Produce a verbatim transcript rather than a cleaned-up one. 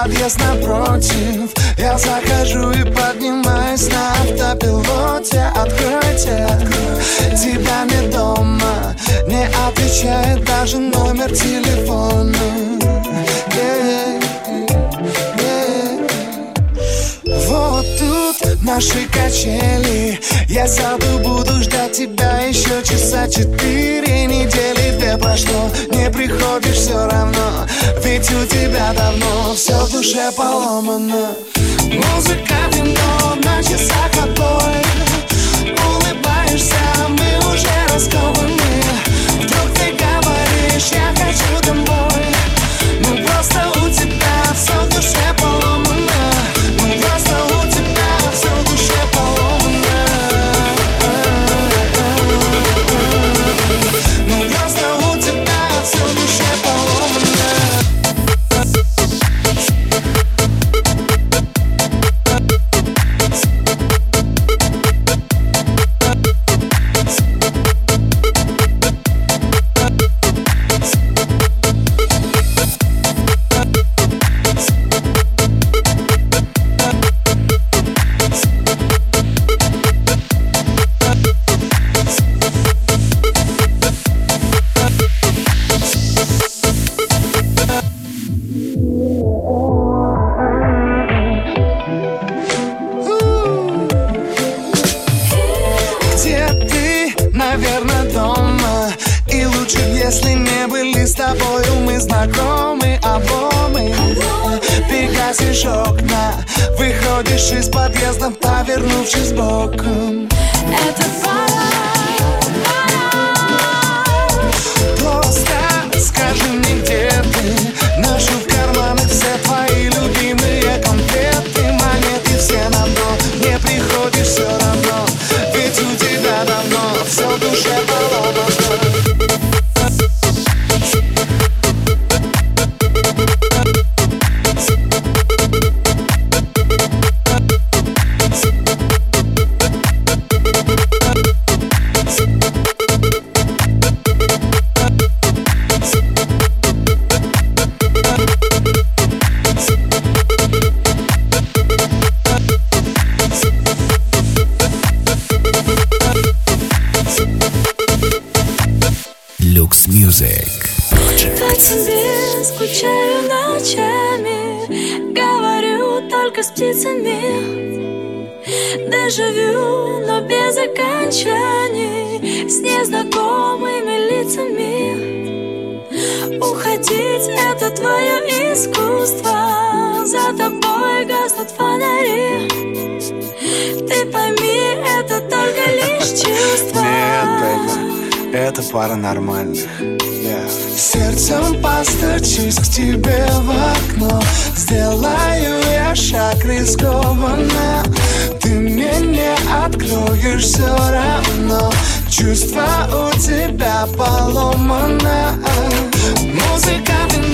подъезд напротив. Я захожу и поднимаюсь на автопилоте. Откройте, тебя нет дома. Не отвечает даже номер телефона. yeah, yeah. Вот тут наши качели. Я сяду, буду ждать тебя еще часа четыре. Недели две прошло, не приходишь все равно. Ведь у тебя давно все в душе поломано. Музыка, вино, на часах отбой. Улыбаешься, мы уже раскованы. Вдруг ты говоришь, я хочу домой. Ну просто у тебя все в душе поломано. Ну просто у тебя все в душе поломано. Ну просто у тебя все в душе поломано. Наверное, дома. И лучше, если не были с тобою мы знакомы обои. Погасишь окна, выходишь из подъезда, повернувшись боком. Это пора, пора. Просто скажи мне, где ты. Ношу в карманах все твои любимые конфеты. Монеты все на дно, не приходишь все равно. Ведь у тебя давно все в душе поломано. Lux Music Project. По тебе скучаю ночами, говорю только с птицами. Дежавю, но без окончаний, с незнакомыми лицами. Уходить — это твое искусство, за тобой гаснут фонари. Ты пойми, это только лишь чувство. Нет, baby, это пара нормальных. yeah. Сердцем постучусь к тебе в окно. Сделаю я шаг рискованно. Ты мне не откроешь все равно. Чувство у тебя поломано. Музыка,